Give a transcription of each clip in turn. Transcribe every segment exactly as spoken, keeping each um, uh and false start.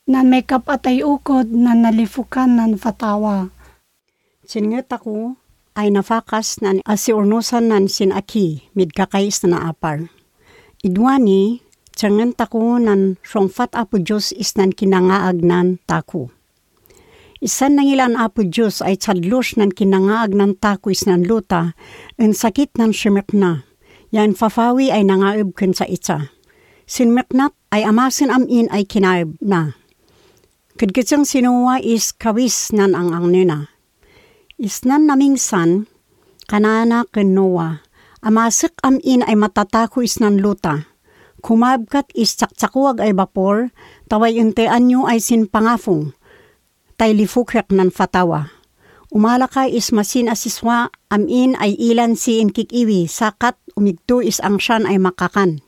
nan may kapatay ukod nan nalifukan nan fatawa. Siningat ako ay nafakas nan asiurnusan nan sinaki midkakais na apar. Idwani, tiyangan tako nan songfat apo Diyos is nan kinangaag nan tako. Isan nang ilan apo Diyos ay tsadlos nan kinangaag nan tako is nan luta, en sakit nan simek na. Yan fafawi ay nangaib ken sa itsa. Sinmeknat ay amasin amin ay kinaib na. Kadkitsang sinuwa is kawis nan ang ang nina. Isnan namingsan, kanana ken Noah, amasik amin ay matatako isnan luta. Kumabkat is tsaktsakawag ay bapor, taway untean nyo ay sinpangafong, tay lifukyak nan fatawa. Umalaka is masin asiswa, amin ay ilan si inkikiwi, sakat umigto is ang siyan ay makakan.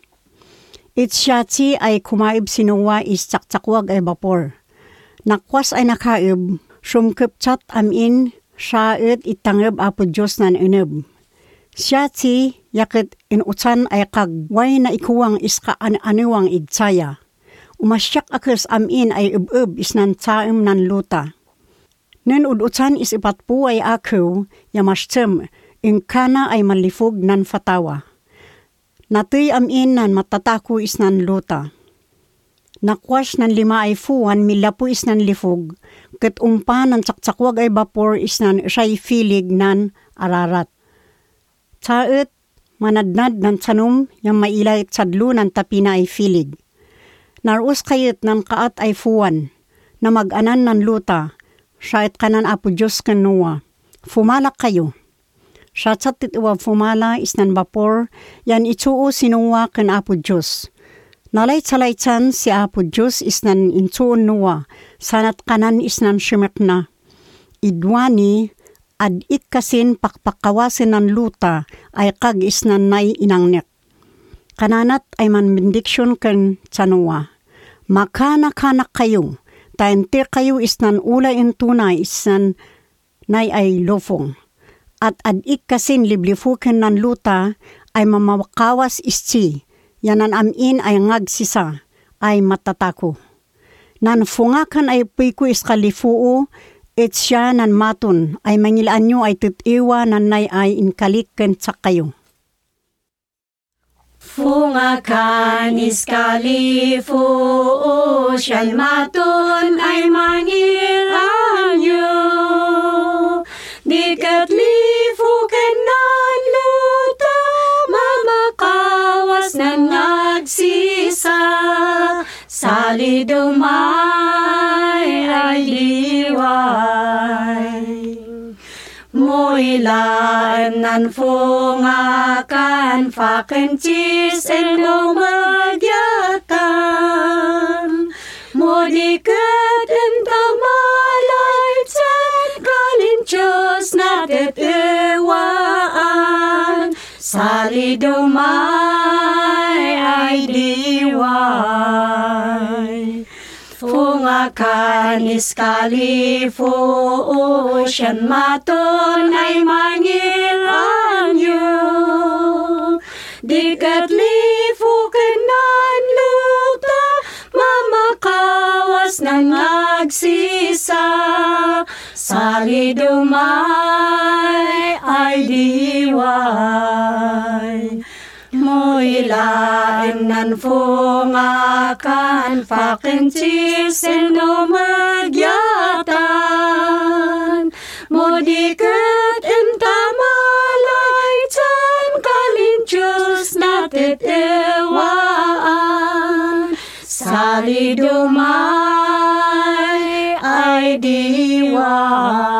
Itsyatsi ay kumaib sinuwa is tsaktsakawag ay bapor. Nakwas ay nakaib, sumkipchat amin, siyaet itangib apo Diyos nan inib. Siyatsi yakit inutsan ay kagway na ikuwang iska an-aniwang idsaya. Umasyak akers amin ay ib-ib isnan tsaim nan luta. Nen udutsan is ipatpu ay akaw, yamashtem, inkana ay malifog nan fatawa. Natoy amin nan matatako is nan luta. Nakwas nan lima ay fuwan, milapo is nan lifog, ket umpa nan tsaktsakawag ay bapor is nan siya'y filig nan ararat. Tsaet, manadnad nan tsanum, yung mailay tsadlo nan tapina ay filig. Narus kayit nan kaat ay fuwan, na mag-anan nan luta, siya'y kanan apo Diyos ken Noah. Fumalak kayo. Siya tsatit iwa fumala is nan bapor, yan itsuo sinuwa ken apo Diyos. Nalay-tsalaytsan si apo Diyos is nan insuon Noah, sanat kanan is nan simek na. Idwani, ad ikasin pakpakawasin ng luta ay kag is nan nay inangnek. Kananat ay man bendiksyon ken tsanuwa. Makana-kanak kayo, taintir kayo is nan ulay intunay is nan nay ay lofong. At ad ikasin liblifuken ng luta ay mamawakawas ischi, yanan amin ay ngagsisa, ay matatako. Nan fungakan ay piku is kalifuu, et siya nan maton ay mangilaan nyo ay tutiwa nan nay ay inkaliken sa kayo. Fungakan is kalifuu, siya maton ay mangilaan nyo. Dikat lifuken nan luta, mamakawas nan nagsisa, salidumay ay liway. Muilaan nan fungakan, fakencis en lumagyatan, mudikat en tamalay tsan, kalinchos natit iwaan, salidumay ay liway. Fungakan is kalifuu, siyan maton ay mangilaan nyo. Dikat lifuken nan luta, mamakawas ng nagsisa, salidumay ay liway. Muilaan nan fungakan, fakencis en lumagyatan, mudikat en tamalay tsan, kalinchos natit iwaan, salidumay ay diway.